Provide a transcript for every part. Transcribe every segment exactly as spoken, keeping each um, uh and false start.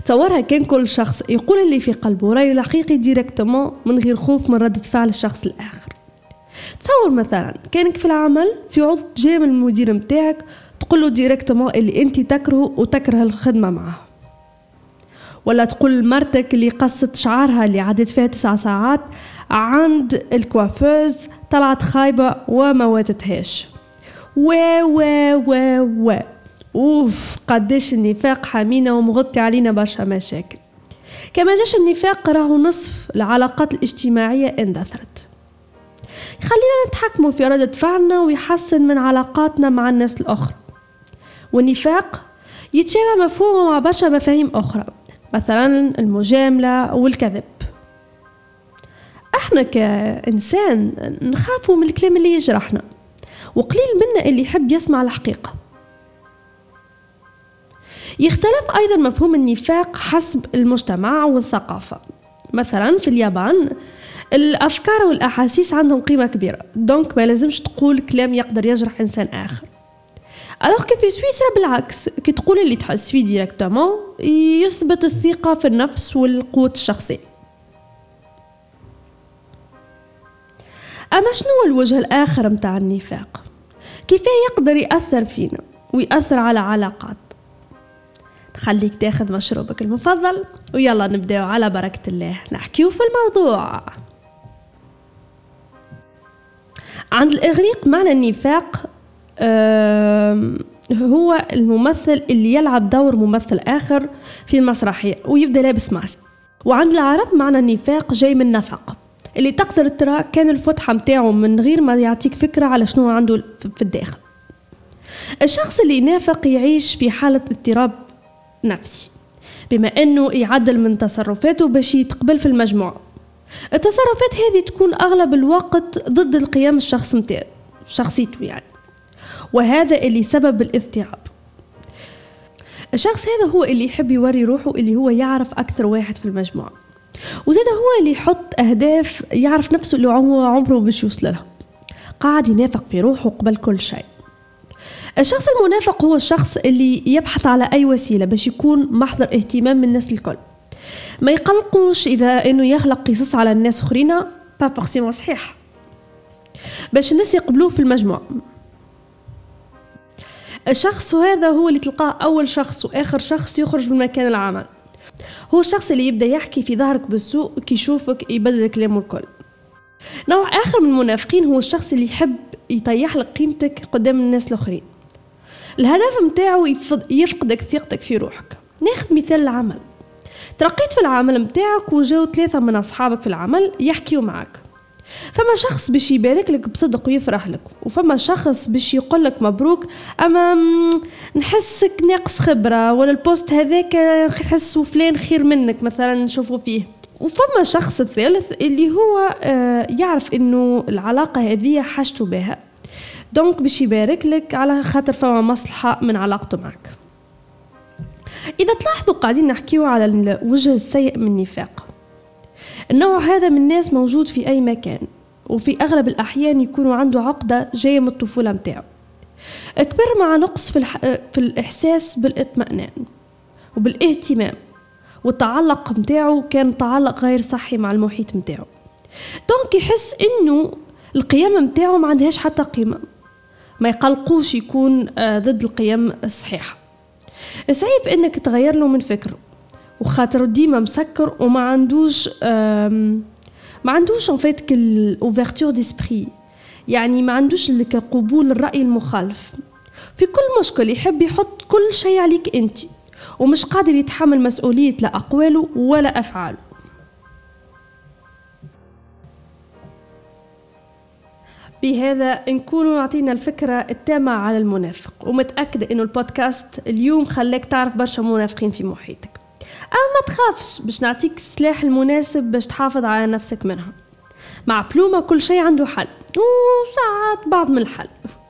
تصورها كان كل شخص يقول اللي في قلبه رأيه الحقيقي ديريكتومون من غير خوف من ردة فعل الشخص الآخر. تصور مثلا كانك في العمل في عضو جامل المدير متاعك تقول له ديريكتومون اللي انت تكره وتكره الخدمة معه، ولا تقول لمرتك اللي قصت شعرها اللي عدت فيها تسع ساعات عند الكوافوز طلعت خايبة وما واتتهاش. و و و و اوف قديش النفاق حامينا ومغطي علينا برشا مشاكل. كما جاش النفاق راهو نصف العلاقات الاجتماعية اندثرت، خلينا نتحكموا في ردة فعلنا ويحسن من علاقاتنا مع الناس الأخرى. والنفاق يتشابه مفهومه مع برشا مفاهيم أخرى، مثلا المجاملة والكذب. احنا كإنسان نخافوا من الكلام اللي يجرحنا، وقليل منا اللي يحب يسمع الحقيقة. يختلف أيضا مفهوم النفاق حسب المجتمع والثقافة. مثلا في اليابان الأفكار والأحاسيس عندهم قيمة كبيرة، دونك ما لازمش تقول كلام يقدر يجرح إنسان آخر. ألوغ كي في سويسرا بالعكس، كي تقول اللي تحس فيه ديريكتومون يثبت الثقة في النفس والقوة الشخصية. أما شنو الوجه الآخر متاع النفاق؟ كيف يقدر يأثر فينا ويأثر على علاقات؟ خليك تاخذ مشروبك المفضل ويلا نبدأ على بركة الله نحكيو في الموضوع. عند الإغريق معنى النفاق هو الممثل اللي يلعب دور ممثل آخر في المسرحية ويبدأ لابس ماسك. وعند العرب معنى النفاق جاي من نفق، اللي تقدر ترى كان الفتحة متاعه من غير ما يعطيك فكرة على شنو عنده في الداخل. الشخص اللي ينافق يعيش في حالة اضطراب نفسي، بما أنه يعدل من تصرفاته باش يتقبل في المجموعة. التصرفات هذه تكون أغلب الوقت ضد القيم الشخص متاعه شخصيته يعني، وهذا اللي سبب الاضطراب. الشخص هذا هو اللي يحب يوري روحه اللي هو يعرف أكثر واحد في المجموعة، وزاد هو اللي يحط أهداف يعرف نفسه اللي هو عمره باش يوصل لها، قاعد ينافق في روحه قبل كل شيء. الشخص المنافق هو الشخص اللي يبحث على أي وسيلة باش يكون محضر اهتمام من الناس الكل، ما يقلقوش إذا إنه يخلق قصص على الناس أخرين با فورسيمون صحيح باش الناس يقبلوه في المجموعة. الشخص هذا هو اللي تلقاه أول شخص وآخر شخص يخرج من مكان العمل، هو الشخص اللي يبدأ يحكي في ظهرك بالسوء كي يشوفك يبدل كلامه الكل. نوع آخر من المنافقين هو الشخص اللي يحب يطيح لك قيمتك قدام الناس الآخرين، الهدف متاعه يفقدك ثقتك في روحك. ناخذ مثال العمل، ترقيت في العمل متاعك وجاو ثلاثة من أصحابك في العمل يحكيوا معك، فما شخص باش يبارك لك بصدق ويفرح لك، وفما شخص باش يقول لك مبروك أما نحسك ناقص خبرة، ولا البوست هذاك نحسوا فلان خير منك مثلا نشوفوا فيه. وفما شخص الثالث اللي هو يعرف إنه العلاقة هذه حاجته بها، دونك باش يبارك لك على خاطر فما مصلحة من علاقته معك. إذا تلاحظوا قاعدين نحكيو على الوجه السيء من النفاق. النوع هذا من الناس موجود في أي مكان، وفي أغلب الأحيان يكونوا عنده عقدة جاية من الطفولة متاعه، كبر مع نقص في, الح... في الإحساس بالاطمئنان وبالاهتمام، والتعلق متاعه كان تعلق غير صحي مع المحيط متاعه، دونك يحس إنه القيم متاعه ما عندهاش حتى قيمة، ما يقلقوش يكون ضد القيم الصحيحة. صعيب إنك تغير له من فكره، وخاطر ديما مسكر وما عندوش ما عندوش en fait الأوفرتور d'esprit، يعني ما عندوش قبول الرأي المخالف. في كل مشكل يحب يحط كل شيء عليك أنت، ومش قادر يتحمل مسؤولية لا أقواله ولا أفعاله. بهذا نكون نعطينا الفكرة التامة على المنافق، ومتأكدة إنه البودكاست اليوم خلاك تعرف برشا منافقين في محيطك. أما ما تخافش، باش نعطيك السلاح المناسب باش تحافظ على نفسك منها. مع بلومة كل شيء عنده حل، وساعات بعض من الحل.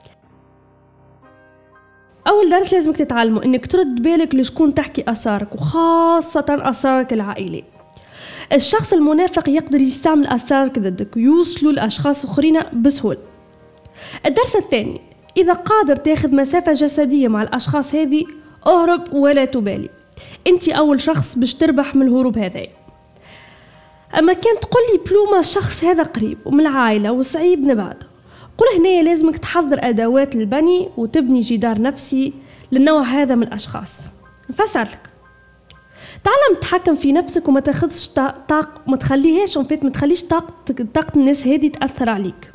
أول درس لازمك تتعلمه إنك ترد بالك لشكون تحكي أسرارك، وخاصة أسرارك العائلية. الشخص المنافق يقدر يستعمل أسرارك ضدك ويوصلوا لأشخاص أخرين بسهولة. الدرس الثاني، إذا قادر تاخذ مسافة جسدية مع الأشخاص هذه اهرب ولا تبالي. انت اول شخص باش تربح من الهروب هذا. اما كان تقول لي بلومة الشخص هذا قريب ومن العائلة وصعيب نبعد، قول هنا لازمك تحضر ادوات البني وتبني جدار نفسي للنوع هذا من الاشخاص. نفسر لك، تعلم تتحكم في نفسك وما تاخذش طاق، ما تخليهاش وفيت ما تخليش طاقة طاقة الناس هذه تأثر عليك.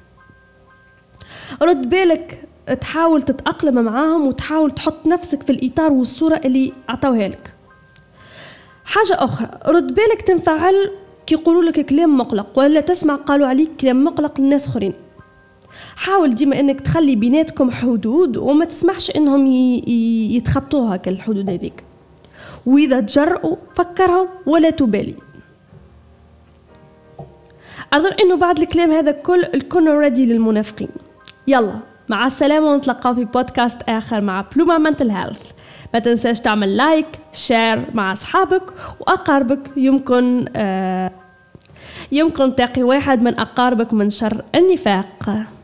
رد بالك، تحاول تتأقلم معاهم وتحاول تحط نفسك في الإطار والصورة اللي عطوها لك. حاجة أخرى، رد بالك تنفعل كي يقولوا لك كلام مقلق ولا تسمع قالوا عليك كلام مقلق للناس آخرين. حاول ديما انك تخلي بيناتكم حدود وما تسمحش انهم يتخطوها كالحدود هذيك، واذا تجرؤوا فكرهم ولا تبالي. اظن انه بعد الكلام هذا كل الكل ريدي للمنافقين. يلا مع السلامة ونتلقاو في بودكاست آخر مع بلومة منتل هيلث. ما تنساش تعمل لايك شير مع أصحابك وأقاربك، يمكن آه يمكن تقي واحد من أقاربك من شر النفاق.